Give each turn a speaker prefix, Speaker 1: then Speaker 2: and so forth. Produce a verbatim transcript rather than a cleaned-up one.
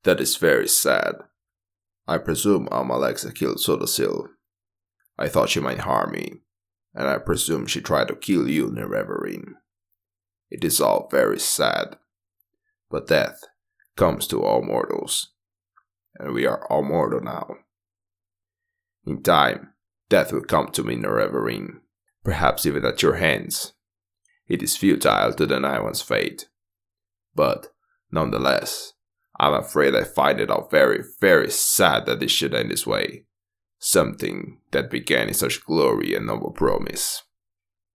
Speaker 1: That is very sad. I presume Alma Alexa killed Sodocil. I thought she might harm me, and I presume she tried to kill you, Nerevarine. It is all very sad. But death comes to all mortals, and we are all mortal now. In time, death will come to me, Nerevarine, perhaps even at your hands. It is futile to deny one's fate, but nonetheless, I'm afraid I find it all very, very sad that this should end this way. Something that began in such glory and noble promise.